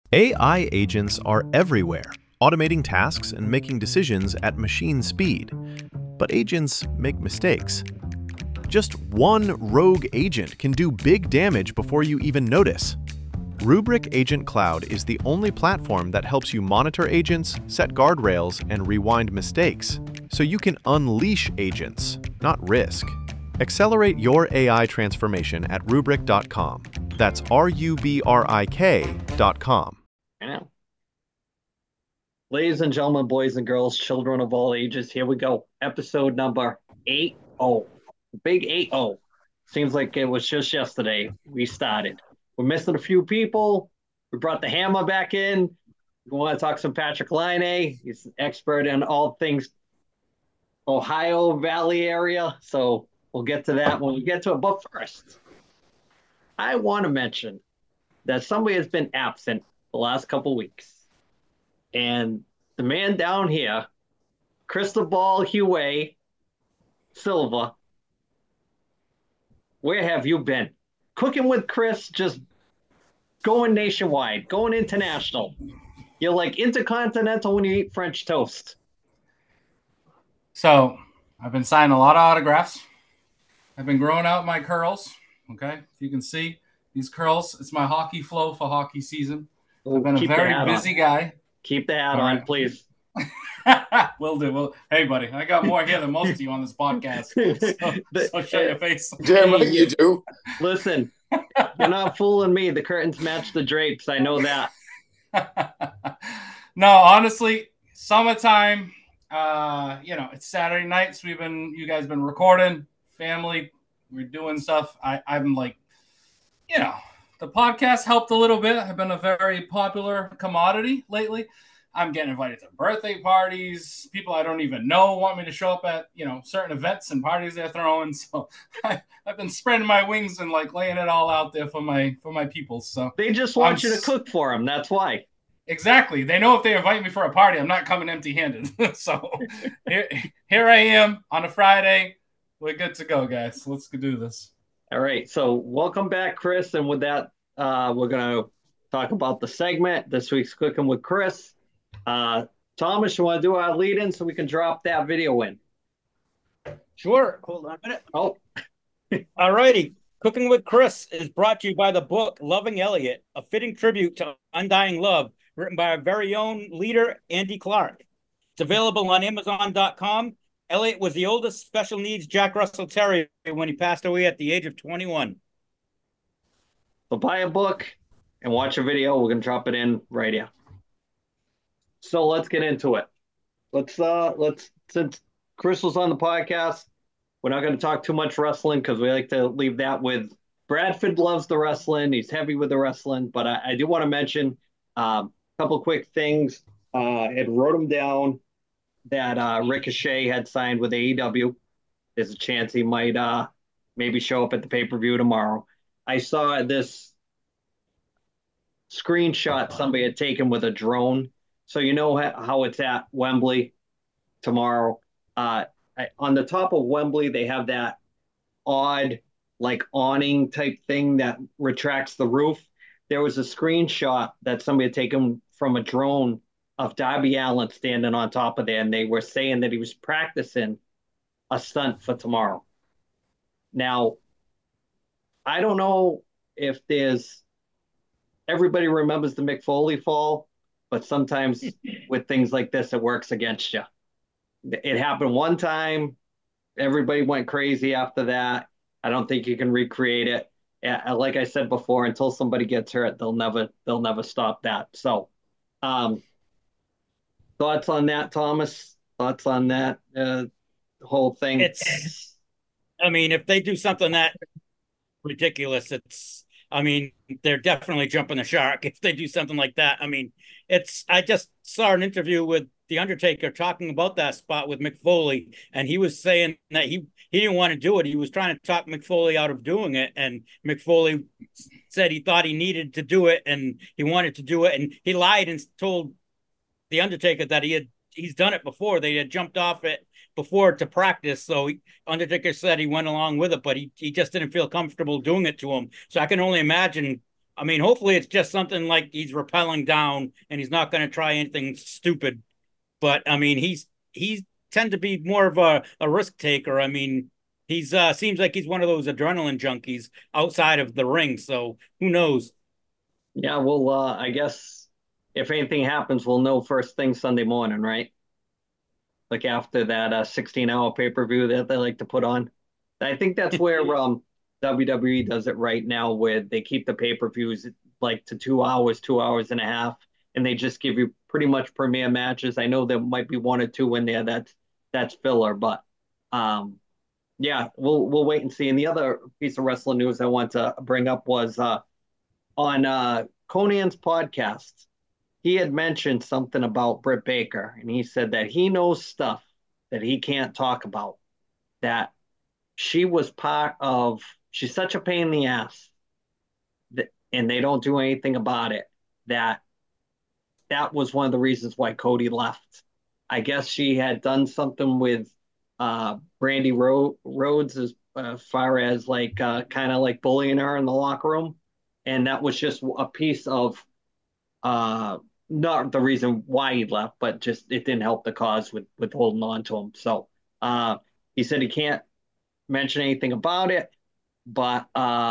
AI agents are everywhere, automating tasks and making decisions at machine speed. But agents make mistakes. Just one rogue agent can do big damage before you even notice. Rubrik Agent Cloud is the only platform that helps you monitor agents, set guardrails, and rewind mistakes, so you can unleash agents, not risk. Accelerate your AI transformation at Rubrik.com. That's RUBRIK.com. I know. Ladies and gentlemen, boys and girls, children of all ages, here we go. Episode number 80. Big 80. Seems like it was just yesterday we started. We're missing a few people. We brought the hammer back in. We want to talk some Patrick Laine. He's an expert in all things Ohio Valley area. So we'll get to that when we get to it. But first, I want to mention that somebody has been absent the last couple weeks. And the man down here, Cristobal Huey Silva, where have you been? Cooking with Chris, just going nationwide, going international. You're like intercontinental when you eat French toast. So I've been signing a lot of autographs. I've been growing out my curls. Okay. If you can see these curls, it's my hockey flow for hockey season. I've been a very busy guy. Keep the hat on, please. Will do. Well, hey, buddy, I got more hair than most of you on this podcast. So show your face. Damn right you do. Listen, you're not fooling me. The curtains match the drapes. I know that. No, honestly, summertime. It's Saturday nights. You guys been recording, family. We're doing stuff. I'm like, the podcast helped a little bit. I've been a very popular commodity lately. I'm getting invited to birthday parties. People I don't even know want me to show up at, certain events and parties they're throwing. So I've been spreading my wings and like laying it all out there for my people. So they just want you to cook for them. That's why. Exactly. They know if they invite me for a party, I'm not coming empty-handed. So here I am on a Friday. We're good to go, guys. Let's do this. All right. So welcome back, Chris. And with that, we're going to talk about the segment, this week's Cooking with Chris. Thomas, you want to do our lead-in so we can drop that video in? Sure. Hold on a minute. Oh. All righty. Cooking with Chris is brought to you by the book Loving Elliot, a fitting tribute to undying love, written by our very own leader, Andy Clark. It's available on Amazon.com. Elliot was the oldest special needs Jack Russell Terrier when he passed away at the age of 21. So buy a book and watch a video. We're going to drop it in right here. So let's get into it. Since Chris was on the podcast, we're not going to talk too much wrestling because we like to leave that with Bradford loves the wrestling. He's heavy with the wrestling, but I do want to mention a couple quick things. I had wrote them down that Ricochet had signed with AEW. There's a chance he might maybe show up at the pay-per-view tomorrow. I saw this screenshot somebody had taken with a drone. So you know how it's at Wembley tomorrow. On the top of Wembley, they have that odd like awning type thing that retracts the roof. There was a screenshot that somebody had taken from a drone of Darby Allin standing on top of there, and they were saying that he was practicing a stunt for tomorrow. Now, I don't know if everybody remembers the Mick Foley fall, but sometimes with things like this, it works against you. It happened one time. Everybody went crazy after that. I don't think you can recreate it. Like I said before, until somebody gets hurt, they'll never stop that. So, thoughts on that, Thomas? Thoughts on that whole thing? If they do something that ridiculous, they're definitely jumping the shark if they do something like that. I just saw an interview with The Undertaker talking about that spot with Mick Foley, and he was saying that he didn't want to do it. He was trying to talk Mick Foley out of doing it, and Mick Foley said he thought he needed to do it, and he wanted to do it, and he lied and told The Undertaker that he's done it before. They had jumped off it before to practice. So Undertaker said he went along with it, but he just didn't feel comfortable doing it to him. So I can only imagine I mean, hopefully it's just something like he's rappelling down and he's not going to try anything stupid. But I mean, he's tend to be more of a risk taker. I mean, he's seems like he's one of those adrenaline junkies outside of the ring. So who knows? Yeah, well, I guess if anything happens, we'll know first thing Sunday morning, right? Like after that 16-hour pay-per-view that they like to put on. I think that's where WWE does it right now, where they keep the pay-per-views like to 2 hours, 2 hours and a half, and they just give you pretty much premier matches. I know there might be one or two in there that's filler, but yeah, we'll wait and see. And the other piece of wrestling news I want to bring up was on Conan's podcast. He had mentioned something about Britt Baker, and he said that he knows stuff that he can't talk about. That she was part of. She's such a pain in the ass, that, and they don't do anything about it. That was one of the reasons why Cody left. I guess she had done something with Brandy Rhodes as far as like kind of like bullying her in the locker room, and that was just a piece of not the reason why he left, but just it didn't help the cause with holding on to him. So he said he can't mention anything about it, but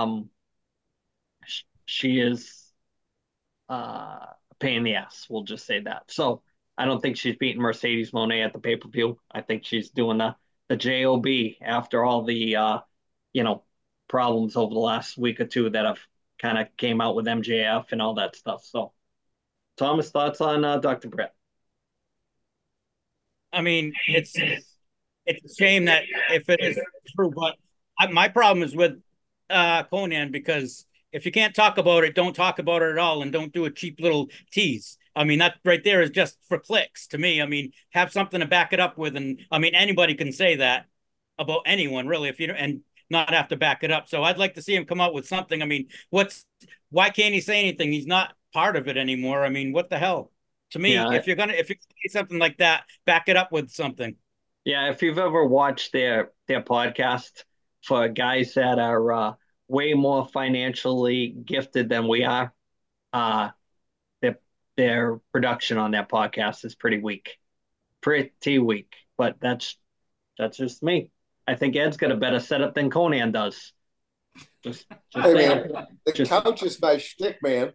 she is a pain in the ass. We'll just say that. So I don't think she's beating Mercedes Moné at the pay-per-view. I think she's doing the job after all the problems over the last week or two that have kind of came out with MJF and all that stuff. So Thomas, thoughts on Dr. Britt? I mean, it's a shame that if it is true, but my problem is with Conan, because if you can't talk about it, don't talk about it at all, and don't do a cheap little tease. I mean, that right there is just for clicks to me. I mean, have something to back it up with, and I mean, anybody can say that about anyone, really, if you and not have to back it up. So I'd like to see him come out with something. I mean, why can't he say anything? He's not part of it anymore. I mean, what the hell? To me, Yeah, if you say something like that, back it up with something. yeah. If you've ever watched their podcast for guys that are way more financially gifted than we are, uh, their production on that podcast is pretty weak. But that's just me. I think Ed's got a better setup than Conan does. Just Hey, saying. man, the Just couch is my shtick, man.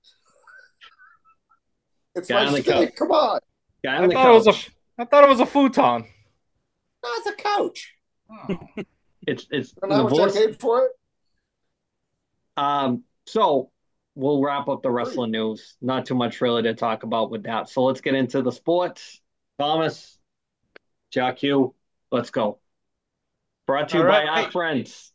It's Guy my on the couch. shtick. Come on. guy I on the thought couch. I thought it was a futon. No, it's a couch. Oh. It's And how the much I voice. paid for it? So we'll wrap up the wrestling news. Not too much really to talk about with that. So let's get into the sports. Thomas, Jack Hugh, let's go. Brought to you All by right. our friends.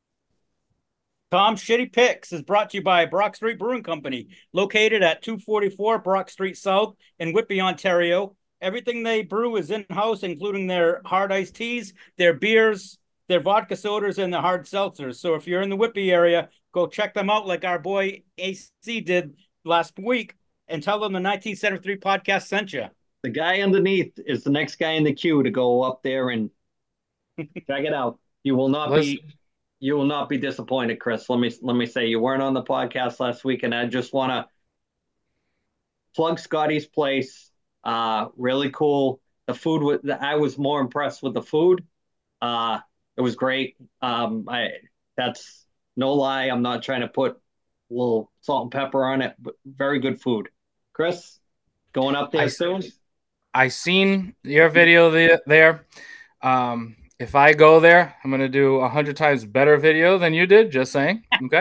Tom's Shitty Picks is brought to you by Brock Street Brewing Company, located at 244 Brock Street South in Whitby, Ontario. Everything they brew is in-house, including their hard iced teas, their beers, their vodka sodas, and their hard seltzers. So if you're in the Whitby area, go check them out like our boy AC did last week, and tell them the 1973 podcast sent you. The guy underneath is the next guy in the queue to go up there and check it out. You will not be disappointed, Chris. Let me say you weren't on the podcast last week, and I just want to plug Scotty's Place. Really cool. The food I was more impressed with the food. It was great. That's no lie. I'm not trying to put a little salt and pepper on it, but very good food. Chris, going up there soon? I seen your video there. If I go there, I'm gonna do 100 times better video than you did. Just saying, okay.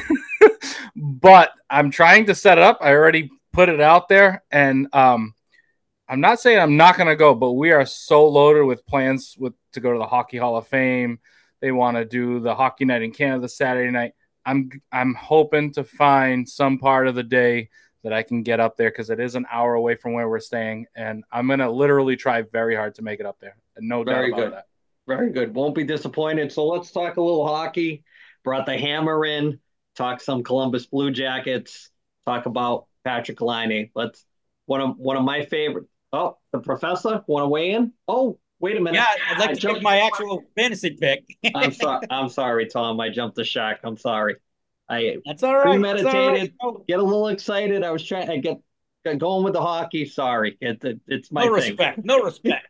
But I'm trying to set it up. I already put it out there, and I'm not saying I'm not gonna go, but we are so loaded with plans to go to the Hockey Hall of Fame. They want to do the Hockey Night in Canada Saturday night. I'm hoping to find some part of the day that I can get up there, because it is an hour away from where we're staying, and I'm gonna literally try very hard to make it up there. And no doubt about that. Very good. Won't be disappointed. So let's talk a little hockey. Brought the hammer in. Talk some Columbus Blue Jackets. Talk about Patrick Laine. Let's one of my favorite. Oh, the professor want to weigh in? Oh, wait a minute. Yeah, I'd like to give my actual fantasy pick. I'm sorry, Tom. I jumped the shark. I'm sorry. I That's all right. It's all right. premeditated, get a little excited. I was trying to get going with the hockey. Sorry, it's my No thing. respect. No respect.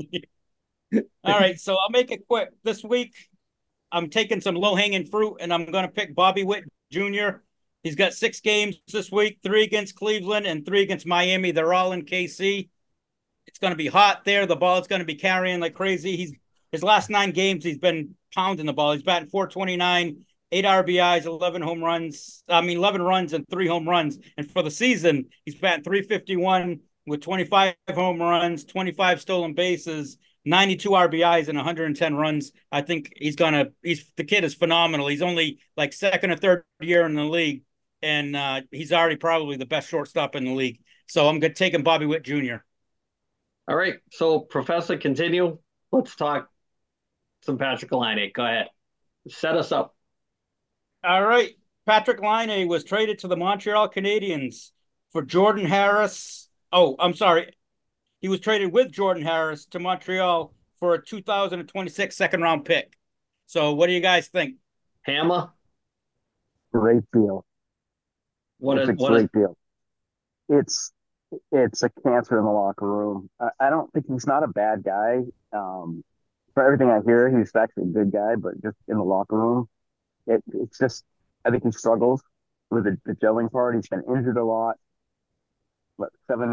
All right, so I'll make it quick. This week, I'm taking some low hanging fruit, and I'm going to pick Bobby Witt Jr. He's got 6 games this week, 3 against Cleveland and 3 against Miami. They're all in KC. It's going to be hot there. The ball is going to be carrying like crazy. His last 9 games, he's been pounding the ball. He's batting .429, 8 RBIs, 11 home runs. 11 runs and 3 home runs. And for the season, he's batting .351 with 25 home runs, 25 stolen bases, 92 RBIs and 110 runs. I think the kid is phenomenal. He's only like second or third year in the league, and he's already probably the best shortstop in the league. So I'm taking Bobby Witt Jr. All right, so Professor, continue. Let's talk some Patrick Laine. Go ahead. Set us up. All right. Patrick Laine was traded to the Montreal Canadiens for Jordan Harris. Oh, I'm sorry. He was traded with Jordan Harris to Montreal for a 2026 second-round pick. So what do you guys think? Hammer? Great deal. What great deal. It's a cancer in the locker room. I don't think he's not a bad guy. For everything I hear, he's actually a good guy, but just in the locker room, it's just, I think he struggles with the gelling part. He's been injured a lot. But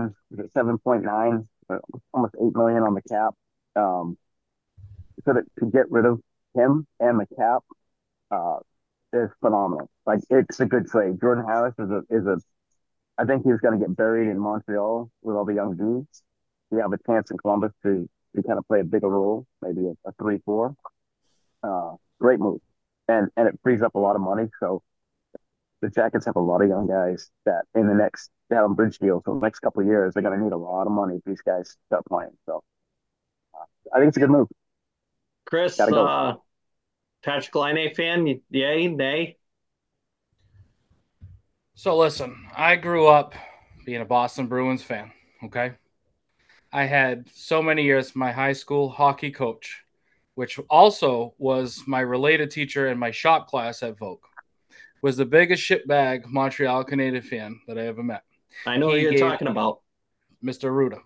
7.9, almost 8 million on the cap. So to get rid of him and the cap is phenomenal. Like, it's a good trade. Jordan Harris is a I think he's going to get buried in Montreal with all the young dudes. You have a chance in Columbus to kind of play a bigger role, maybe a 3-4. Great move. And it frees up a lot of money. So the Jackets have a lot of young guys that in the next, they have a bridge deal. So the next couple of years, they're going to need a lot of money if these guys start playing. So I think it's a good move. Chris, go. Patrick Laine fan, yay, nay? So listen, I grew up being a Boston Bruins fan, okay? I had so many years my high school hockey coach, which also was my related teacher in my shop class at Vogue, was the biggest shitbag Montreal Canadiens fan that I ever met. I know who you're talking about. Mr. Arruda.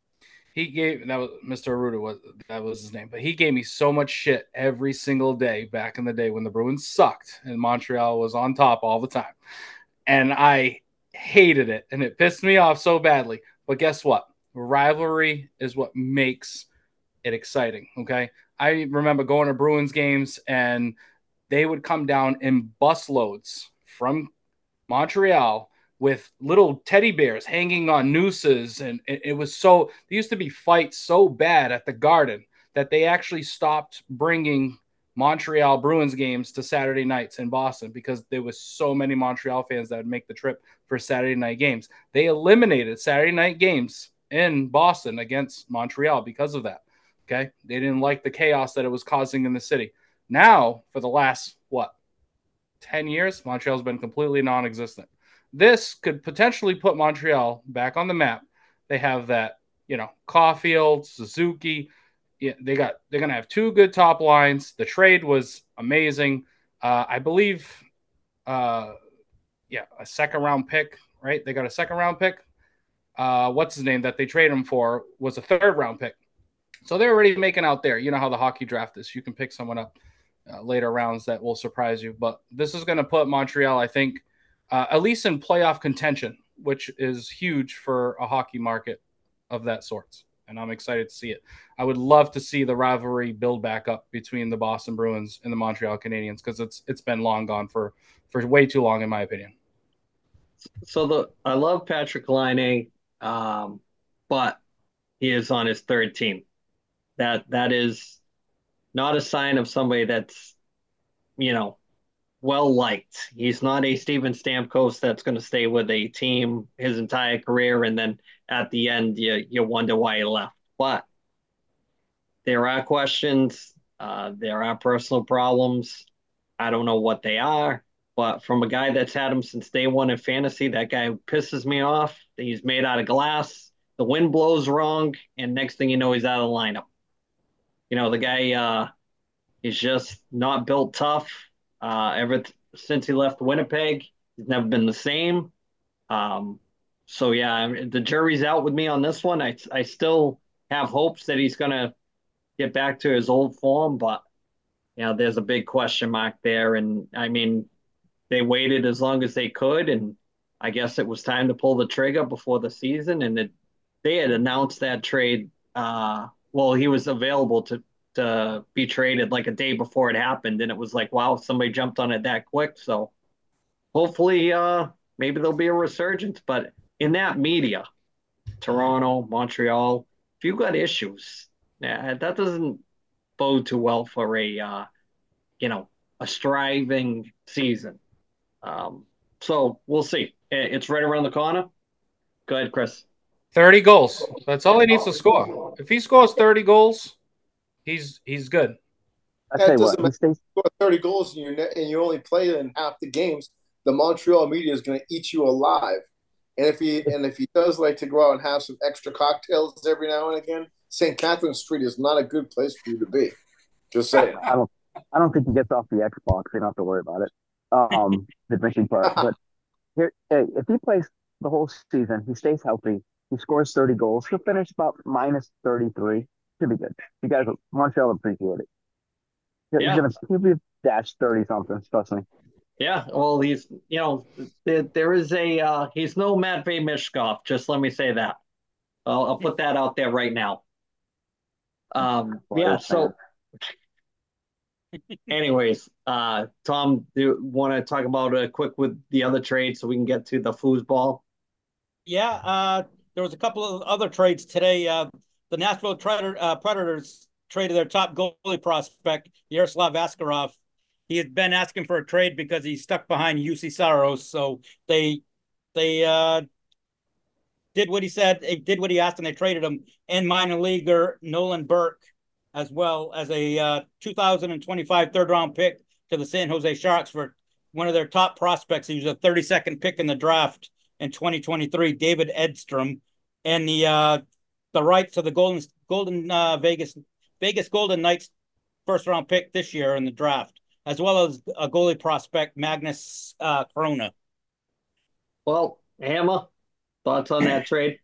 Mr. Arruda that was his name, but he gave me so much shit every single day back in the day when the Bruins sucked and Montreal was on top all the time. And I hated it, and it pissed me off so badly. But guess what? Rivalry is what makes it exciting, okay? I remember going to Bruins games, and they would come down in busloads from Montreal with little teddy bears hanging on nooses. And it was there used to be fights so bad at the Garden that they actually stopped bringing Montreal Bruins games to Saturday nights in Boston because there was so many Montreal fans that would make the trip for Saturday night games. They eliminated Saturday night games in Boston against Montreal because of that. Okay. They didn't like the chaos that it was causing in the city. Now, for the last, 10 years, Montreal's been completely non-existent. This could potentially put Montreal back on the map. They have that, Caulfield, Suzuki. Yeah, they're going to have 2 good top lines. The trade was amazing. I believe, a second-round pick, right? They got a second-round pick. What's his name that they traded him for was a third-round pick. So they're already making out there. You know how the hockey draft is. You can pick someone up later rounds that will surprise you. But this is going to put Montreal, I think, at least in playoff contention, which is huge for a hockey market of that sort. And I'm excited to see it. I would love to see the rivalry build back up between the Boston Bruins and the Montreal Canadiens because it's been long gone for way too long, in my opinion. So I love Patrick Laine, but he is on his third team. That is not a sign of somebody that's, well liked. He's not a Steven Stamkos that's going to stay with a team his entire career, and then at the end you wonder why he left. But there are questions. There are personal problems. I don't know what they are, but from a guy that's had him since day one in fantasy, that guy pisses me off. He's made out of glass. The wind blows wrong, and next thing you know, he's out of the lineup. The guy is just not built tough. since he left Winnipeg. He's never been the same. So yeah, I mean, the jury's out with me on this one. I still have hopes that he's gonna get back to his old form, but there's a big question mark there. And I mean, they waited as long as they could, and I guess it was time to pull the trigger before the season. And they had announced that trade. Well, he was available to be traded like a day before it happened, and it was like, wow, somebody jumped on it that quick. So hopefully, maybe there'll be a resurgence. But in that media, Toronto, Montreal, if you've got issues, that doesn't bode too well for a striving season. So we'll see. It's right around the corner. Go ahead, Chris. 30 goals. That's all he needs to score. If he scores 30 goals, he's good. I tell you what, Doesn't matter. Score 30 goals and you only play in half the games. The Montreal media is going to eat you alive. And if he does like to go out and have some extra cocktails every now and again, St. Catherine Street is not a good place for you to be. Just saying. I don't think he gets off the Xbox. You don't have to worry about it. The drinking part. But here, hey, if he plays the whole season, he stays healthy, he scores 30 goals, he'll finish about minus 33. Should be good. You guys, Montreal appreciate it. He'll be dash 30 something. Trust me. Yeah, well, he's there is he's no Matvey Mishkov. Just let me say that. I'll put that out there right now. Yeah. So, anyways, Tom, do you want to talk about quick with the other trade so we can get to the foosball? Yeah, there was a couple of other trades today. The Nashville Predators traded their top goalie prospect, Yaroslav Askarov. He had been asking for a trade because he's stuck behind UC Saros. So they did what he said. They did what he asked, and they traded him and minor leaguer Nolan Burke, as well as a 2025 third-round pick to the San Jose Sharks for one of their top prospects. He was a 32nd pick in the draft in 2023, David Edstrom, and the right to the Vegas Golden Knights first-round pick this year in the draft, as well as a goalie prospect, Magnus Corona. Well, Hammer, thoughts on that trade?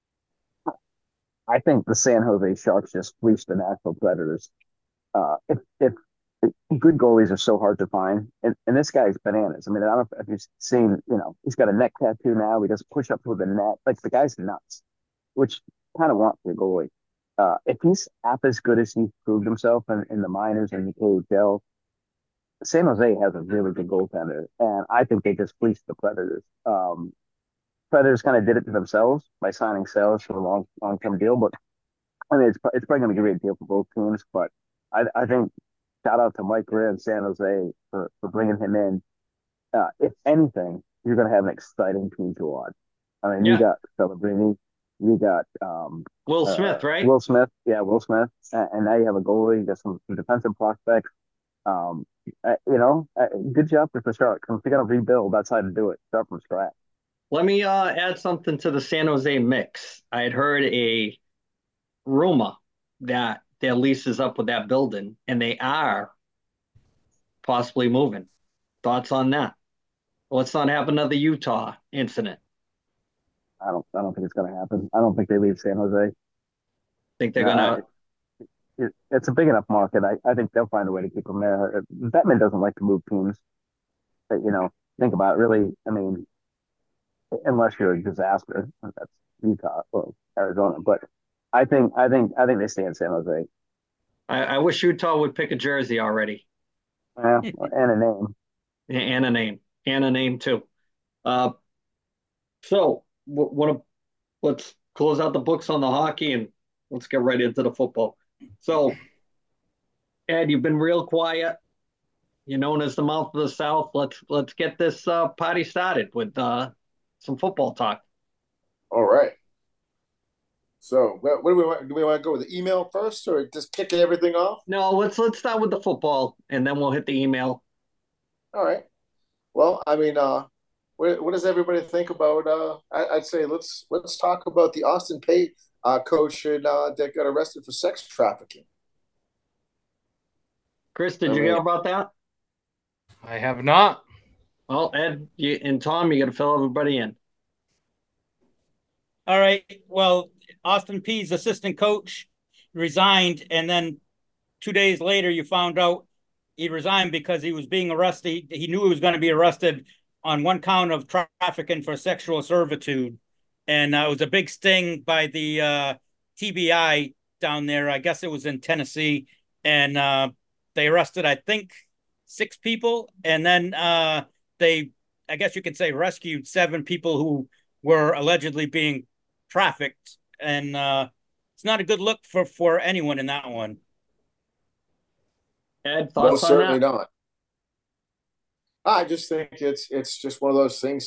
I think the San Jose Sharks just fleeced the Nashville Predators. If good goalies are so hard to find, and this guy's bananas. I mean, I don't know if you've seen, he's got a neck tattoo now. He does push-ups with a net. Like, the guy's nuts, which kind of want your goalie. If he's half as good as he proved himself in the minors and the KHL, San Jose has a really good goaltender, and I think they just fleeced the Predators. Predators kind of did it to themselves by signing Sales for a long-term deal, but I mean, it's probably going to be a great deal for both teams. But I think shout out to Mike Greer and San Jose for bringing him in. If anything, you're going to have an exciting team to watch. I mean, you got Celebrini, you got Will Smith, right? Will Smith, Will Smith, and now you have a goalie. You got some defensive prospects. Good job for the Sharks. If you're going to rebuild, that's how to do it. Start from scratch. Let me add something to the San Jose mix. I had heard a rumor that their lease is up with that building, and they are possibly moving. Thoughts on that? Let's not have another Utah incident. I don't think it's going to happen. I don't think they leave San Jose. Think they're going to. It's a big enough market. I think they'll find a way to keep them there. Bettman doesn't like to move teams. But, think about it. Really, I mean, unless you're a disaster, that's Utah or Arizona. But I think they stay in San Jose. I wish Utah would pick a jersey already. Yeah, and a name. And a name. And a name too. So let's close out the books on the hockey and let's get right into the football. So, Ed, you've been real quiet. You're known as the mouth of the South. Let's get this party started with some football talk. All right. So, what do we want? Do we want to go with the email first, or just kicking everything off? No, let's start with the football, and then we'll hit the email. All right. Well, I mean, what does everybody think about? I'd say let's talk about the Austin Peay coach that got arrested for sex trafficking. Chris, did you hear about that? I have not. Well, Ed and Tom, you got to fill everybody in. All right. Well, Austin Peay's assistant coach resigned, and then 2 days later, you found out he resigned because he was being arrested. He knew he was going to be arrested on one count of trafficking for sexual servitude, and it was a big sting by the TBI down there. I guess it was in Tennessee, and they arrested, I think, 6 people, and then they, I guess you could say, rescued 7 people who were allegedly being trafficked, and it's not a good look for anyone in that one. Ed, thoughts Most on certainly that? not. I just think it's just one of those things.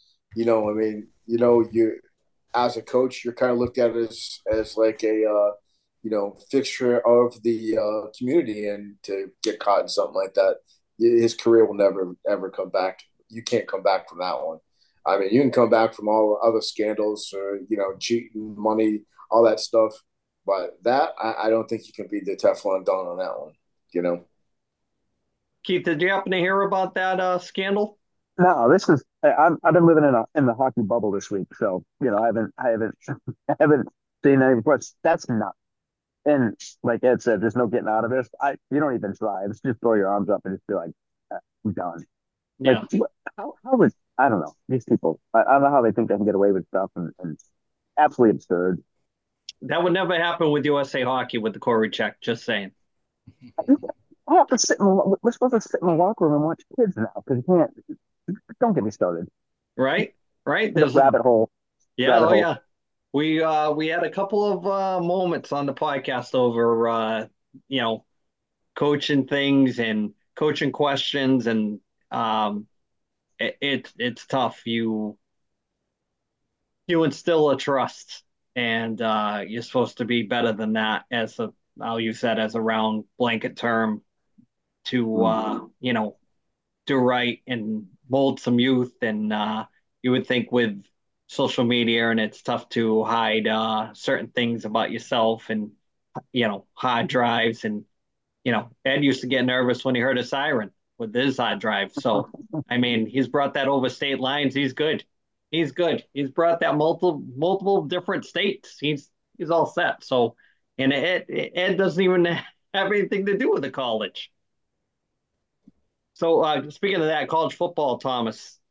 You as a coach, you're kind of looked at as like a fixture of the community, and to get caught in something like that, his career will never ever come back. You can't come back from that one. I mean, you can come back from all other scandals or cheating, money, all that stuff, but that I don't think you can be the Teflon Don on that one. You know. Keith, did you happen to hear about that scandal? No, this is I've been living in the hockey bubble this week, so I haven't I haven't seen any reports. That's not, and like Ed said, there's no getting out of this. You don't even try. Just throw your arms up and just be like, I'm done. Like Yeah, how would I don't know these people. I don't know how they think they can get away with stuff, and absolutely absurd. that would never happen with USA Hockey with the Corey check. Just saying, I have to we're supposed to sit in the locker room and watch kids now because you can't. Don't get me started. right? Right? The There's rabbit hole, yeah, rabbit oh hole. yeah. We had a couple of moments on the podcast over you know coaching things and coaching questions, and um, it's tough. You instill a trust, and you're supposed to be better than that, as a I'll use that as a round blanket term to do right and mold some youth. And you would think with social media, and it's tough to hide certain things about yourself, and hard drives, and Ed used to get nervous when he heard a siren with his hard drive. So I mean, he's brought that over state lines. He's good. He's good. He's brought that multiple different states. He's all set. So, and Ed doesn't even have anything to do with the college. So speaking of that, college football, Thomas,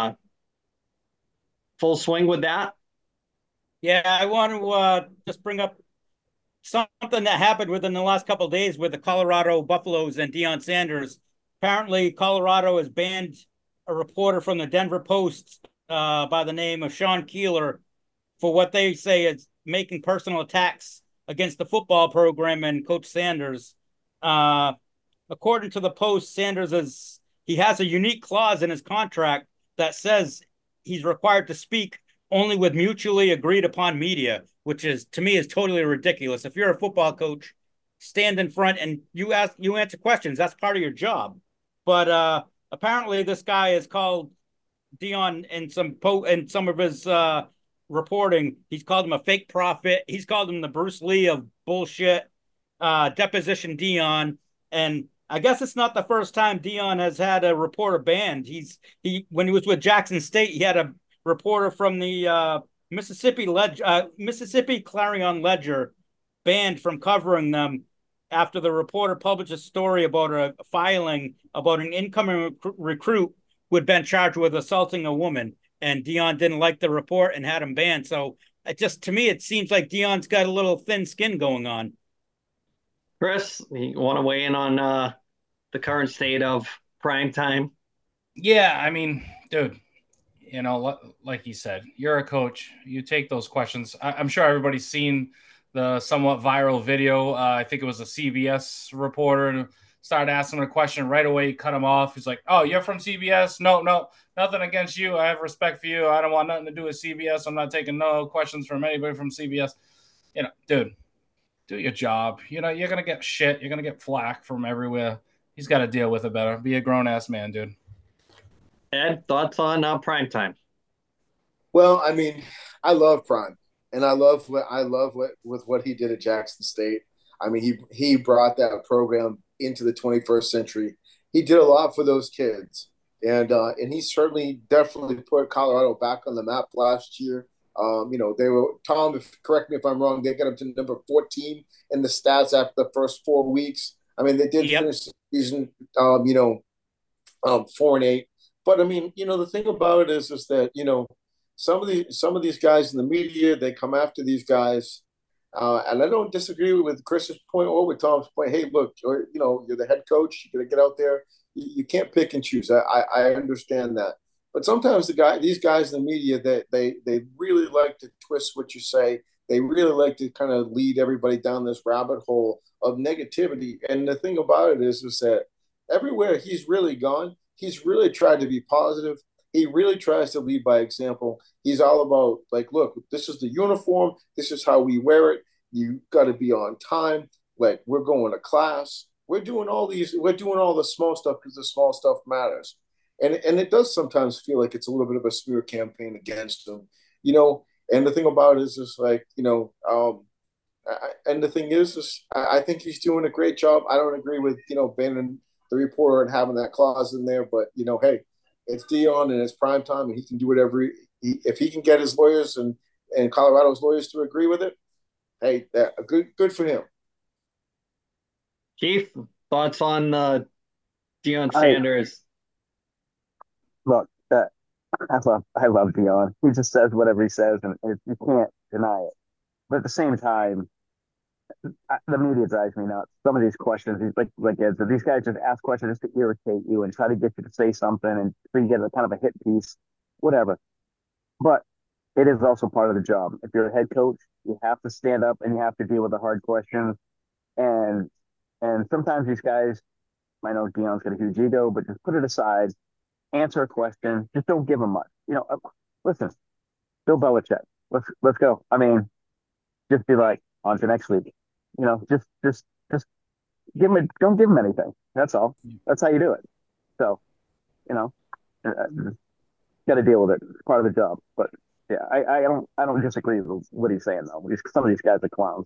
full swing with that. Yeah, I want to just bring up something that happened within the last couple of days with the Colorado Buffaloes and Deion Sanders. Apparently, Colorado has banned a reporter from the Denver Post by the name of Sean Keeler for what they say is making personal attacks against the football program and Coach Sanders. Uh, According to the Post, he has a unique clause in his contract that says he's required to speak only with mutually agreed upon media, which is, to me, is totally ridiculous. If you're a football coach, stand in front and you answer questions. That's part of your job. But apparently, this guy has called Deion in some of his reporting. He's called him a fake prophet. He's called him the Bruce Lee of bullshit. Deposition Deion, and I guess it's not the first time Deion has had a reporter banned. He when he was with Jackson State, he had a reporter from the Mississippi Clarion Ledger banned from covering them after the reporter published a story about a filing about an incoming recruit who had been charged with assaulting a woman, and Deion didn't like the report and had him banned. So to me, it seems like Deion's got a little thin skin going on. Chris, you want to weigh in on the current state of prime time? Yeah, I mean, dude, like you said, you're a coach. You take those questions. I'm sure everybody's seen the somewhat viral video. I think it was a CBS reporter and started asking a question right away. Cut him off. He's like, "Oh, you're from CBS? No, nothing against you. I have respect for you. I don't want nothing to do with CBS. I'm not taking no questions from anybody from CBS." Dude, do your job. You're gonna get shit. You're gonna get flack from everywhere. He's got to deal with it better. Be a grown ass man, dude. Ed, thoughts on prime time? Well, I mean, I love Prime, and I love what with what he did at Jackson State. I mean, he brought that program into the 21st century. He did a lot for those kids, And he certainly definitely put Colorado back on the map last year. They were Tom. Correct me if I'm wrong. They got up to number 14 in the stats after the first 4 weeks. I mean, they did Yep. finish the season, 4-8. But I mean, the thing about it is that some of these guys in the media, they come after these guys, and I don't disagree with Chris's point or with Tom's point. Hey, look, you're the head coach. You got to get out there. You can't pick and choose. I understand that. But sometimes these guys in the media, they really like to twist what you say. They really like to kind of lead everybody down this rabbit hole of negativity. And the thing about it is that everywhere he's really gone, he's really tried to be positive. He really tries to lead by example. He's all about, like, look, this is the uniform. This is how we wear it. You got to be on time. Like, we're going to class. We're doing all the small stuff because the small stuff matters. And it does sometimes feel like it's a little bit of a smear campaign against him, you know. And the thing about it is just like, and the thing is I think he's doing a great job. I don't agree with, banning the reporter and having that clause in there, but hey, it's Dion and it's prime time, and he can do whatever if he can get his lawyers and Colorado's lawyers to agree with it. Hey, that good for him. Keith, thoughts on Deion I Sanders? look that I love Dion. He just says whatever he says, and you can't deny it. But at the same time, the media drives me nuts. Some of these questions, these guys just ask questions just to irritate you and try to get you to say something, and so you get a kind of a hit piece, whatever. But it is also part of the job. If you're a head coach, you have to stand up and you have to deal with the hard questions. And and sometimes these guys, I know Dion's got a huge ego, but just put it aside, answer a question, just don't give him much. Listen, Bill Belichick, let's go. I mean, just be like, on to next week. Just don't give him anything. That's all. That's how you do it. So, you know, got to deal with it. It's part of the job. But yeah, I don't disagree with what he's saying though. Some of these guys are clowns.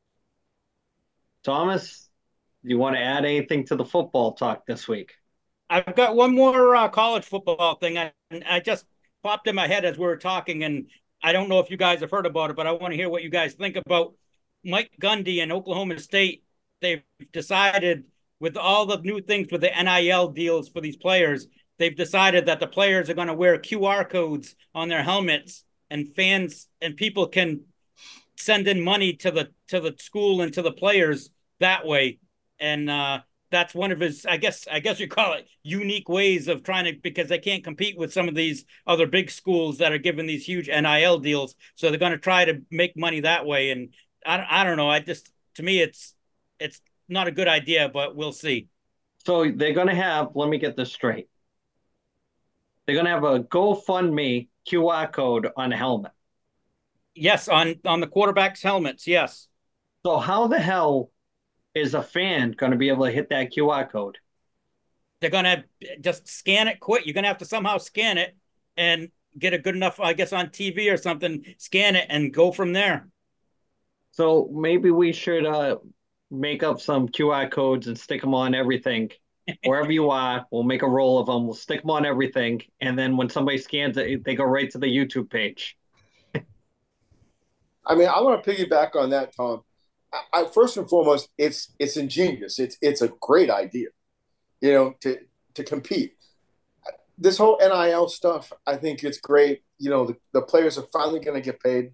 Thomas, do you want to add anything to the football talk this week? I've got one more college football thing. I just popped in my head as we were talking, and I don't know if you guys have heard about it, but I want to hear what you guys think about Mike Gundy and Oklahoma State. They've decided, with all the new things with the NIL deals for these players, they've decided that the players are going to wear QR codes on their helmets, and fans and people can send in money to the school and to the players that way. And that's one of his, I guess you call it, unique ways of trying to, because they can't compete with some of these other big schools that are given these huge NIL deals. So they're going to try to make money that way. And I don't know. To me, it's not a good idea, but we'll see. So they're going to have, let me get this straight. They're going to have a GoFundMe QR code on a helmet. Yes, on the quarterbacks' helmets. Yes. So how the hell is a fan going to be able to hit that QR code? They're going to just scan it quick. You're going to have to somehow scan it and get a good enough, I guess, on TV or something, scan it and go from there. So maybe we should make up some QR codes and stick them on everything. Wherever you are, we'll make a roll of them. We'll stick them on everything. And then when somebody scans it, they go right to the YouTube page. I mean, I want to piggyback on that, Tom. First and foremost, it's ingenious. It's a great idea, to compete. This whole NIL stuff, I think it's great. The players are finally going to get paid.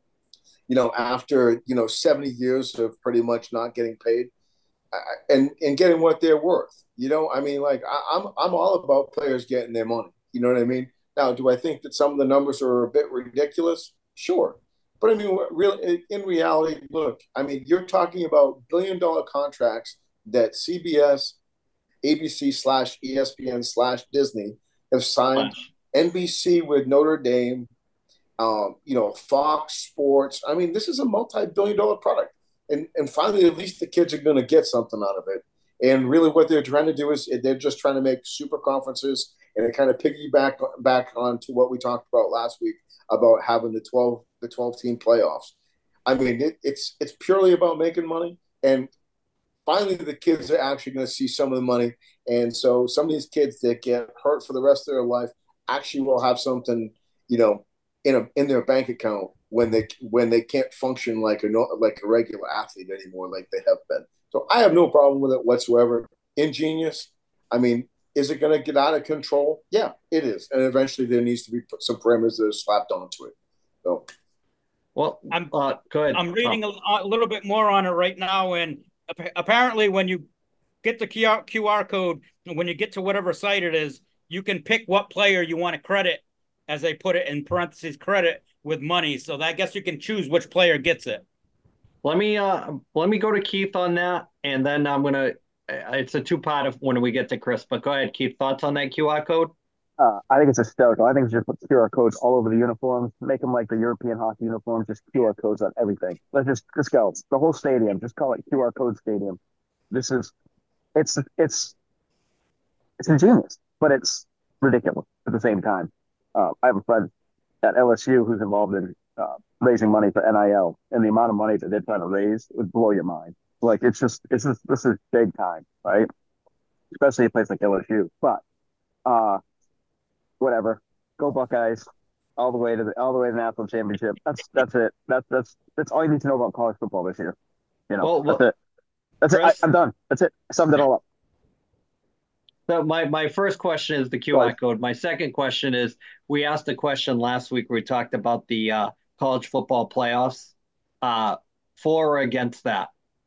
After 70 years of pretty much not getting paid, and getting what they're worth. I mean, like I'm all about players getting their money. You know what I mean? Now, do I think that some of the numbers are a bit ridiculous? Sure. But I mean, really, in reality, look, I mean, you're talking about billion-dollar contracts that CBS, ABC/ESPN/Disney have signed, NBC with Notre Dame, Fox Sports. I mean, this is a multi-billion-dollar product. And finally, at least the kids are going to get something out of it. And really what they're trying to do is they're just trying to make super conferences and kind of piggyback back onto what we talked about last week about having the 12 team playoffs. I mean, it's purely about making money. And finally the kids are actually going to see some of the money. And so some of these kids that get hurt for the rest of their life actually will have something, in their bank account when they can't function like a regular athlete anymore, like they have been. So I have no problem with it whatsoever. Ingenious. I mean, is it going to get out of control? Yeah, it is. And eventually there needs to be some parameters that are slapped onto it. So, well, go ahead. I'm reading a little bit more on it right now, and apparently when you get the QR code, when you get to whatever site it is, you can pick what player you want to credit, as they put it in parentheses, credit with money. So I guess you can choose which player gets it. Let me go to Keith on that, and then I'm gonna. It's a two-part of when we get to Chris. But go ahead, Keith. Thoughts on that QR code? I think it's hysterical. I think it's just put QR codes all over the uniforms, make them like the European hockey uniforms, just QR codes on everything. Let's go. The whole stadium, just call it QR code stadium. This is, it's ingenious, but it's ridiculous at the same time. I have a friend at LSU who's involved in raising money for NIL, and the amount of money that they're trying to raise would blow your mind. Like this is big time, right? Especially a place like LSU. But whatever, go Buckeyes, all the way to the national championship. That's it. That's all you need to know about college football this year. That's it. That's Chris, it. I'm done. That's it. I summed it all up. So my first question is the QR code. My second question is, we asked a question last week where we talked about the college football playoffs. For or against that?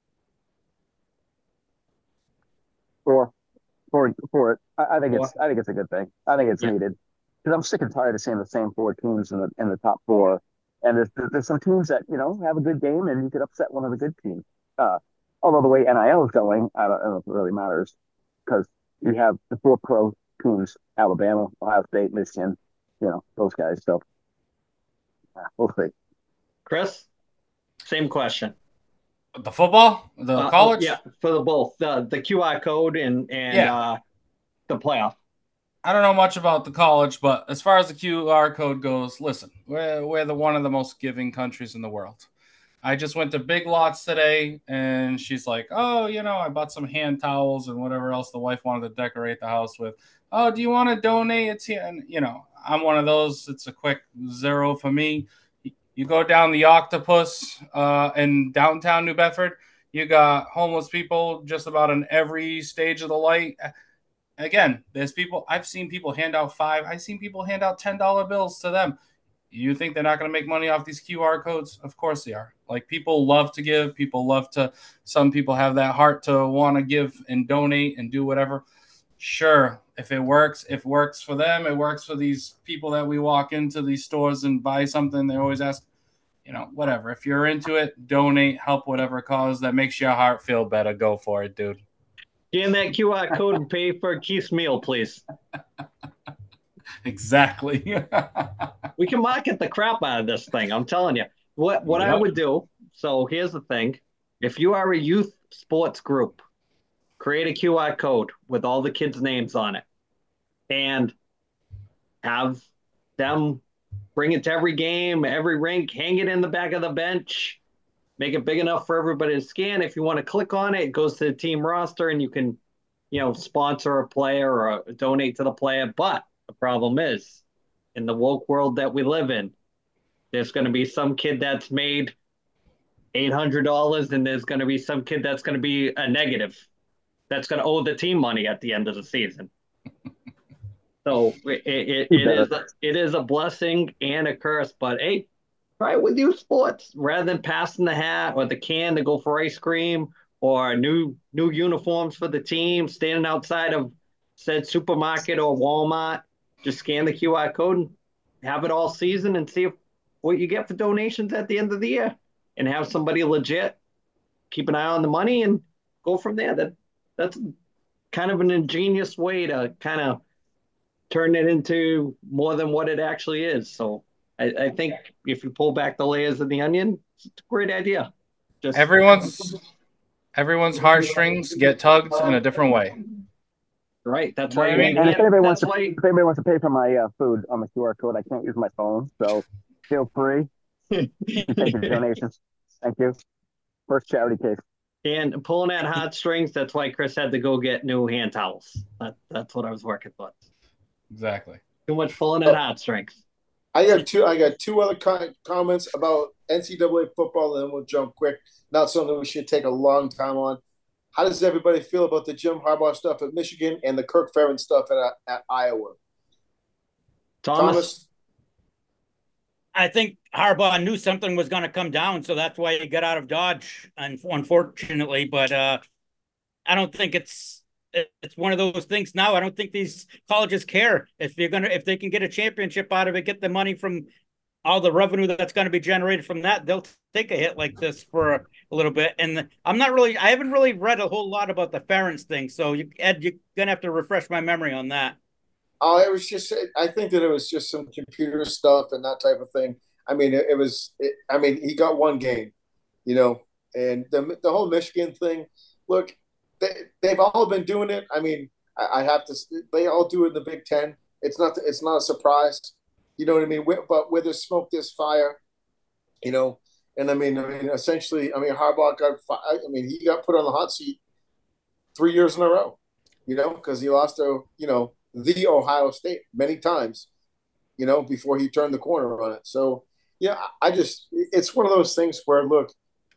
For it. I think it's a good thing. I think it's needed, because I'm sick and tired of seeing the same four teams in the top four. And there's some teams that have a good game, and you could upset one of the good teams. Although the way NIL is going, I don't know if it really matters, because you have the four pro teams: Alabama, Ohio State, Michigan, those guys. So we'll see. Chris, same question. The football, the college, for both the QR code and the playoff. I don't know much about the college, but as far as the QR code goes, listen, we're one of the most giving countries in the world. I just went to Big Lots today, and she's like, "Oh, I bought some hand towels and whatever else the wife wanted to decorate the house with. Oh, do you want to donate?" It's here, and I'm one of those. It's a quick $0 for me. You go down the Octopus in downtown New Bedford, you got homeless people just about in every stage of the light. Again, there's people, I've seen people hand out I've seen people hand out $10 bills to them. You think they're not going to make money off these QR codes? Of course they are. Like, people love to give. Some people have that heart to want to give and donate and do whatever. Sure, if it works for them, it works for these people that we walk into these stores and buy something. They always ask, whatever. If you're into it, donate, help whatever cause that makes your heart feel better. Go for it, dude. Scan that QR code and pay for Keith's meal, please. Exactly. We can market the crap out of this thing. I'm telling you. What I would do. So here's the thing. If you are a youth sports group, create a QR code with all the kids' names on it and have them bring it to every game, every rink, hang it in the back of the bench, make it big enough for everybody to scan. If you want to click on it, it goes to the team roster and you can, sponsor a player or donate to the player. But the problem is, in the woke world that we live in, there's going to be some kid that's made $800 and there's going to be some kid that's going to be a negative, that's going to owe the team money at the end of the season. So it is a blessing and a curse, but hey, try it with youth sports rather than passing the hat or the can to go for ice cream or new uniforms for the team, standing outside of said supermarket or Walmart. Just scan the QR code and have it all season and see what you get for donations at the end of the year, and have somebody legit keep an eye on the money and go from there. That's kind of an ingenious way to kind of turn it into more than what it actually is. So I think if you pull back the layers of the onion, it's a great idea. Just everyone's heartstrings get tugged in a different way. Right. That's why. And if anybody wants to pay for my food on the QR code, I can't use my phone, so feel free to take your donations. Thank you. First charity case. And pulling at heartstrings, that's why Chris had to go get new hand towels. That's what I was working with. Exactly. Too much pulling at heartstrings. I got two other comments about NCAA football, and then we'll jump quick. Not something we should take a long time on. How does everybody feel about the Jim Harbaugh stuff at Michigan and the Kirk Ferentz stuff at Iowa? Thomas? I think Harbaugh knew something was going to come down, so that's why he got out of Dodge, unfortunately. But I don't think it's one of those things now. I don't think these colleges care if they can get a championship out of it, get the money from all the revenue that's going to be generated from that. They'll take a hit like this for a little bit. And I haven't really read a whole lot about the Ferentz thing. So Ed, you're going to have to refresh my memory on that. Oh, I think that it was just some computer stuff and that type of thing. I mean, he got one game, and the whole Michigan thing. Look, they've all been doing it. I mean, I have to. They all do it in the Big Ten. It's not a surprise. You know what I mean? But where there's smoke, there's fire. And essentially, Harbaugh he got put on the hot seat 3 years in a row. Because he lost to the Ohio State many times. Before he turned the corner on it. So yeah, it's one of those things where look,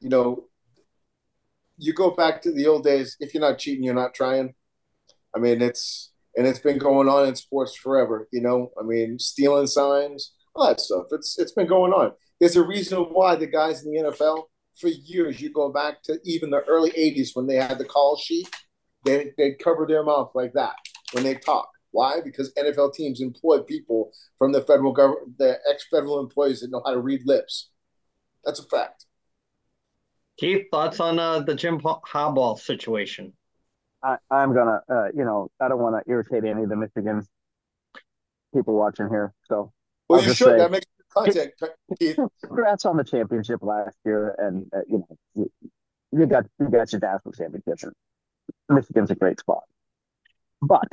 you go back to the old days. If you're not cheating, you're not trying. I mean, it's been going on in sports forever. Stealing signs, all that stuff. It's been going on. There's a reason why the guys in the NFL for years. You go back to even the early '80s when they had the call sheet. They'd cover their mouth like that when they talk. Why? Because NFL teams employ people from the federal government, the ex-federal employees that know how to read lips. That's a fact. Keith, thoughts on the Jim Harbaugh situation? I'm gonna, I don't want to irritate any of the Michigan people watching here. So, well, you should. That makes content, Keith. Congrats on the championship last year, and you got your national championship. Michigan's a great spot, but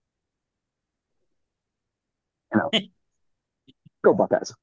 go Buckeyes.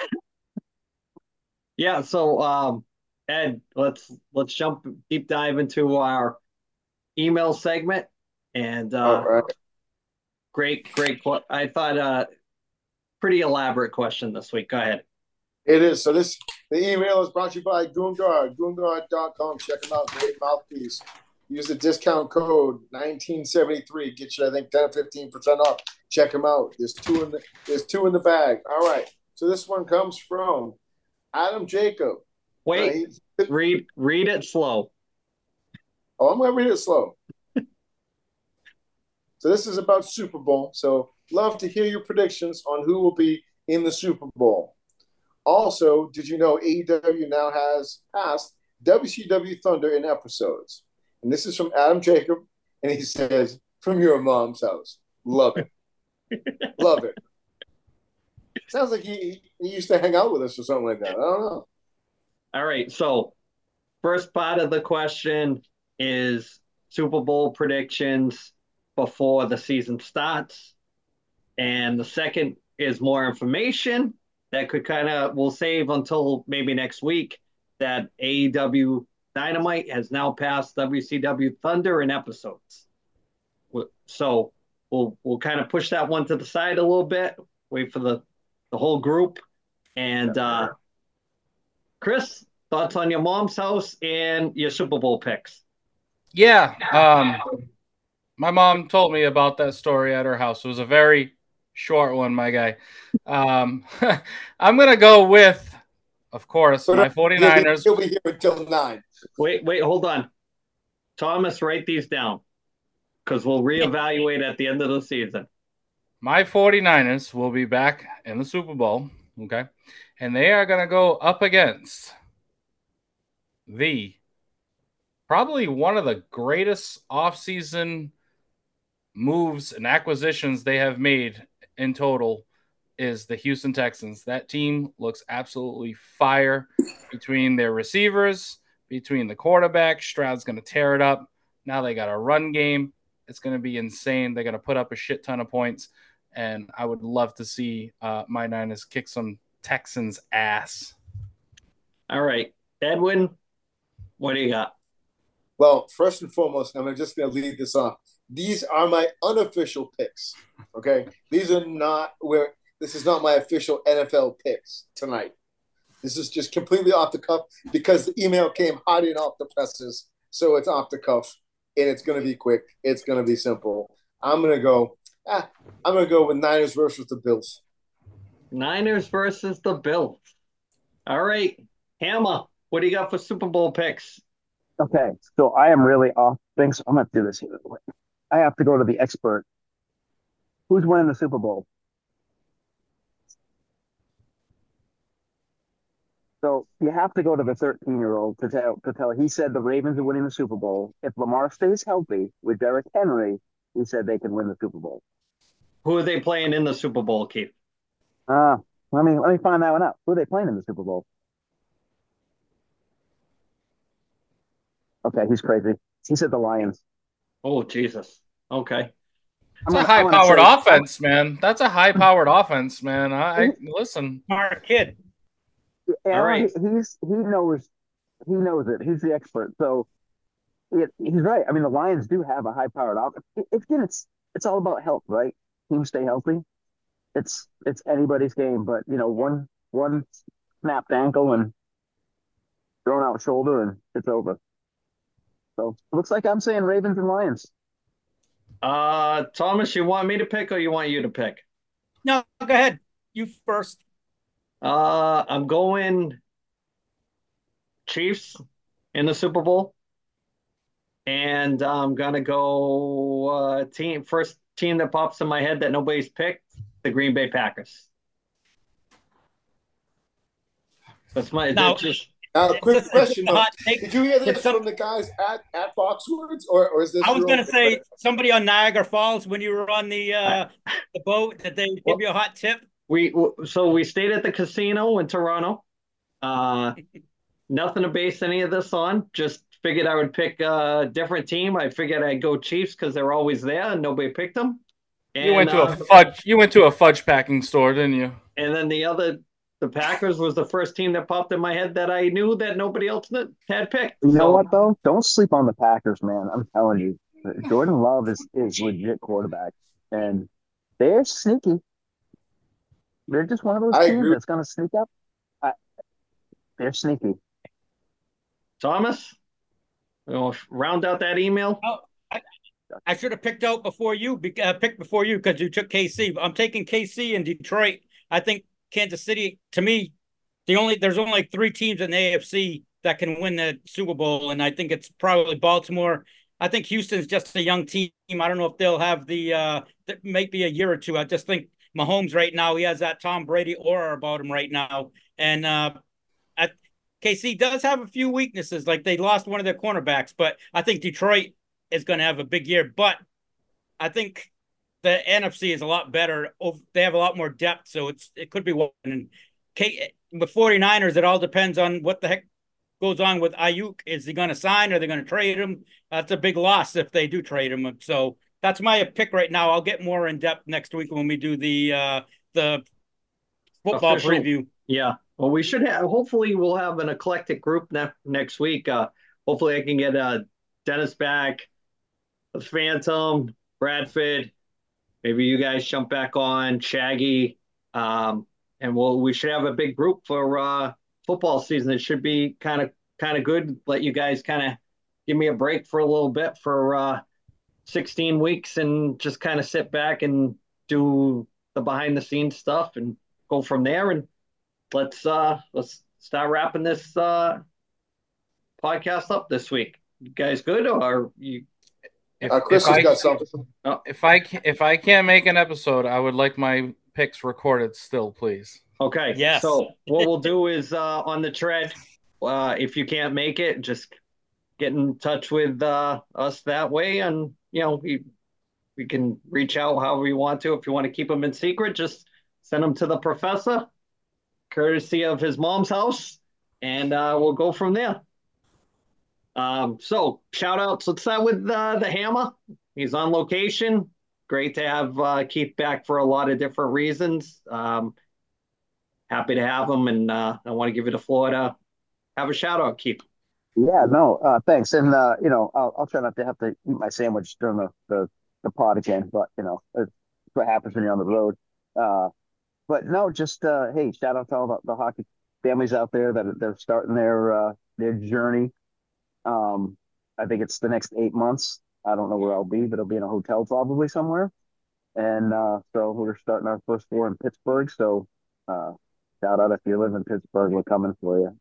Yeah. So, Ed, let's jump deep dive into our email segment. And right. great. I thought pretty elaborate question this week. Go ahead. It is. So the email is brought to you by Goongard, Goongard.com. Check them out. Great mouthpiece. Use the discount code 1973. Get you, I think, 10-15% off. Check them out. There's two in the bag. All right. So this one comes from Adam Jacob. Wait, read it slow. Oh, I'm going to read it slow. So this is about Super Bowl. So love to hear your predictions on who will be in the Super Bowl. Also, did you know AEW now has passed WCW Thunder in episodes? And this is from Adam Jacob, and he says, from your mom's house. Love it. Love it. Sounds like he used to hang out with us or something like that. I don't know. All right. So first part of the question is Super Bowl predictions before the season starts. And the second is more information that we'll save until maybe next week, that AEW Dynamite has now passed WCW Thunder in episodes. So we'll kind of push that one to the side a little bit, wait for the whole group. And Chris, thoughts on your mom's house and your Super Bowl picks? Yeah. My mom told me about that story at her house. It was a very short one, my guy. I'm going to go with, of course, my 49ers. He'll be here until 9. Wait, hold on. Thomas, write these down because we'll reevaluate at the end of the season. My 49ers will be back in the Super Bowl, okay? And they are going to go up against probably one of the greatest offseason moves and acquisitions they have made in total is the Houston Texans. That team looks absolutely fire between their receivers, between the quarterback. Stroud's going to tear it up. Now they got a run game. It's going to be insane. They're going to put up a shit ton of points. And I would love to see my Niners kick some Texans ass. All right. Edwin, what do you got? Well, first and foremost, I'm just going to lead this off. These are my unofficial picks. Okay, these are not where this is not my official NFL picks tonight. This is just completely off the cuff because the email came hot and off the presses, so it's off the cuff and it's going to be quick. It's going to be simple. I'm going to go. I'm going to go with Niners versus the Bills. Niners versus the Bills. All right, Hammer, what do you got for Super Bowl picks? Okay, so I am really off things. I'm gonna do this here. I have to go to the expert. Who's winning the Super Bowl? So you have to go to the 13-year-old to tell. He said the Ravens are winning the Super Bowl. If Lamar stays healthy with Derrick Henry, he said they can win the Super Bowl. Who are they playing in the Super Bowl, Keith? Let me find that one out. Who are they playing in the Super Bowl? Okay, he's crazy. He said the Lions. Oh, Jesus. Okay. It's a high-powered offense, man. That's a high-powered offense, man. I listen. Smart kid. Yeah, all right. He knows it. He's the expert. So he's right. I mean, the Lions do have a high-powered offense. It's all about health, right? Teams stay healthy. It's anybody's game, but one snapped ankle and thrown out shoulder, and it's over. So it looks like I'm saying Ravens and Lions. Thomas, you want me to pick or you want you to pick? No, go ahead. You first. I'm going Chiefs in the Super Bowl. And I'm gonna go first team that pops in my head that nobody's picked, the Green Bay Packers. That's my just. Quick question though. Did you hear this from the guys at Foxwoods, or is this? I was going to say somebody on Niagara Falls when you were on the boat. Did they give you a hot tip? We stayed at the casino in Toronto. Nothing to base any of this on. Just figured I would pick a different team. I figured I'd go Chiefs because they're always there and nobody picked them. And, you went to a fudge packing store, didn't you? And then the Packers was the first team that popped in my head that I knew that nobody else had picked. You know what though? Don't sleep on the Packers, man. I'm telling you, Jordan Love is legit quarterback, and they're sneaky. They're just one of those teams that's going to sneak up. They're sneaky. Thomas, we'll round out that email. Oh, I should have picked before you because you took KC. I'm taking KC and Detroit. I think Kansas City, to me, there's only like 3 teams in the AFC that can win the Super Bowl, and I think it's probably Baltimore. I think Houston's just a young team. I don't know if they'll have maybe a year or two. I just think Mahomes right now, he has that Tom Brady aura about him right now. And KC does have a few weaknesses, like they lost one of their cornerbacks, but I think Detroit is going to have a big year. But I think the NFC is a lot better. They have a lot more depth, so it could be one. And the 49ers, it all depends on what the heck goes on with Ayuk. Is he going to sign? Are they going to trade him? That's a big loss if they do trade him. So that's my pick right now. I'll get more in depth next week when we do the football preview. Yeah. Well, we should have. Hopefully, we'll have an eclectic group next week. Hopefully, I can get Dennis back, the Phantom, Bradford. Maybe you guys jump back on Shaggy, and we should have a big group for football season. It should be kind of good. Let you guys kind of give me a break for a little bit for 16 weeks and just kind of sit back and do the behind the scenes stuff and go from there. And let's start wrapping this podcast up this week. You guys good, or are you? Chris has got something. If I can't make an episode, I would like my picks recorded still, please. Okay. Yes. So what we'll do is on the tread, if you can't make it, just get in touch with us that way, and we can reach out however you want to. If you want to keep them in secret, just send them to the professor, courtesy of his mom's house, and we'll go from there. So shout outs. Let's start with the Hammer. He's on location. Great to have Keith back for a lot of different reasons. Happy to have him, and I want to give you the floor to have a shout out, Keith. Yeah, no, thanks. And I'll try not to have to eat my sandwich during the pod again, but it's what happens when you're on the road. Uh, but no, just hey, shout out to all the hockey families out there that they're starting their journey. Um, I think it's the next 8 months. I don't know where I'll be, but I'll be in a hotel probably somewhere. And so we're starting our first tour in Pittsburgh. So uh, shout out if you live in Pittsburgh, we're coming for you.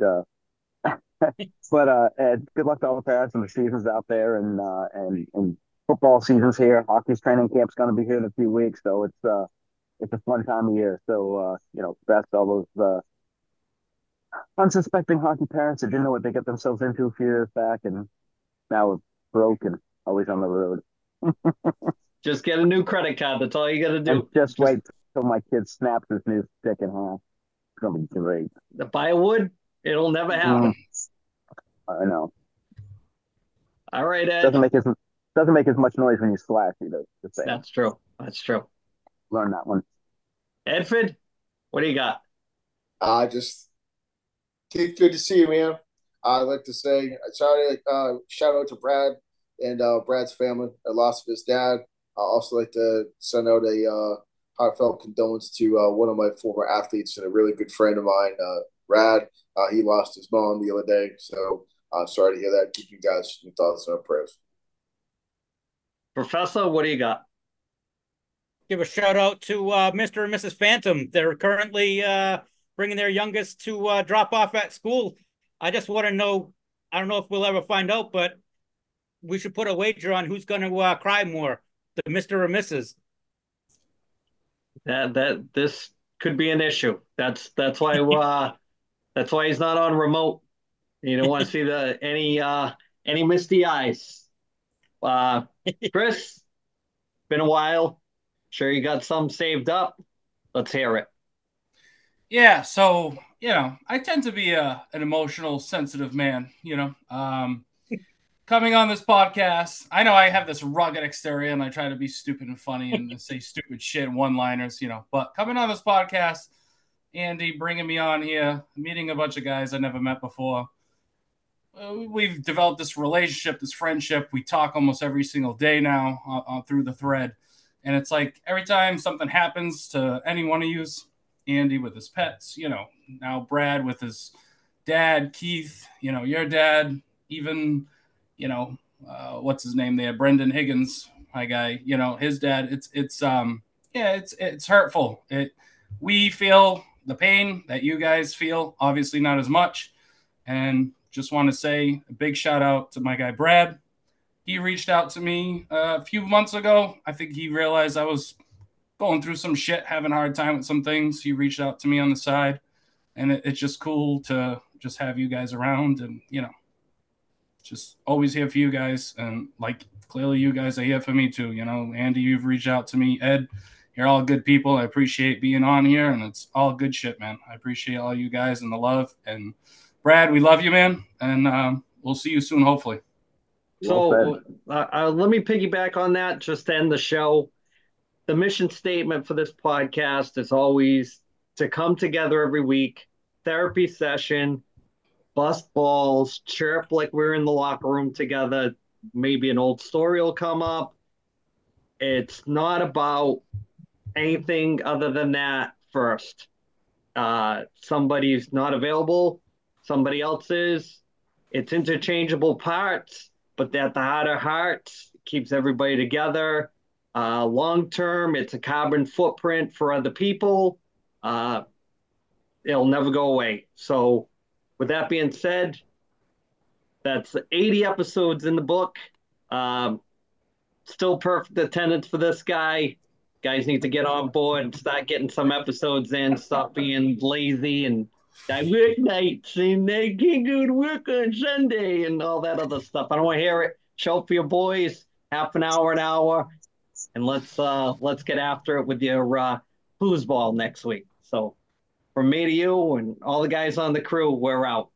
But Ed, good luck to all the parents and the seasons out there, and football season's here. Hockey's training camp's going to be here in a few weeks, so it's a fun time of year. So best to all those unsuspecting hockey parents that didn't know what they got themselves into a few years back, and now we're broke and always on the road. Just get a new credit card. That's all you got to And do. just wait till my kid snaps his new stick in half. It's gonna be great. Buy a wood. It'll never happen. I know. All right, Ed. Doesn't make as much noise when you slash either. Just saying. That's true. That's true. Learn that one. Edford, what do you got? Just Keith, good to see you, man. I'd like to say shout out to Brad and Brad's family. I lost his dad. I also like to send out a heartfelt condolence to one of my former athletes and a really good friend of mine, Rad. He lost his mom the other day, so sorry to hear that. Keep you guys in thoughts and prayers. Professor, what do you got? Give a shout out to Mr. and Mrs. Phantom. They're currently bringing their youngest to drop off at school. I just want to know, I don't know if we'll ever find out, but we should put a wager on who's going to cry more, the Mr. or Mrs. That this could be an issue. That's why he's not on remote. You don't want to see any misty eyes. Chris, been a while. Sure you got some saved up. Let's hear it. Yeah, so I tend to be an emotional, sensitive man. Coming on this podcast, I know I have this rugged exterior and I try to be stupid and funny and say stupid shit, one-liners, But coming on this podcast, Andy bringing me on here, meeting a bunch of guys I never met before. We've developed this relationship, this friendship. We talk almost every single day now through the thread. And it's like every time something happens to any one of you, Andy with his pets, now Brad with his dad, Keith, your dad, even, what's his name there, Brendan Higgins, my guy, his dad. It's hurtful. We feel the pain that you guys feel, obviously not as much. And just want to say a big shout out to my guy, Brad. He reached out to me a few months ago. I think he realized I was going through some shit, having a hard time with some things. He reached out to me on the side, and it's just cool to just have you guys around and, just always here for you guys. And like, clearly you guys are here for me too. Andy, you've reached out to me. Ed, you're all good people. I appreciate being on here, and it's all good shit, man. I appreciate all you guys and the love. And Brad, we love you, man. And we'll see you soon, hopefully. So let me piggyback on that just to end the show. The mission statement for this podcast is always to come together every week, therapy session, bust balls, chirp like we're in the locker room together. Maybe an old story will come up. It's not about anything other than that first. Somebody's not available, somebody else is. It's interchangeable parts, but at the heart of hearts, it keeps everybody together. Long term, it's a carbon footprint for other people. It'll never go away. So with that being said, that's 80 episodes in the book. Still perfect attendance for this guy. Guys need to get on board and start getting some episodes in, stop being lazy and I work nights and I can't go to work on Sunday and all that other stuff. I don't want to hear it. Show up for your boys, half an hour, and let's get after it with your foosball next week. So from me to you and all the guys on the crew, we're out.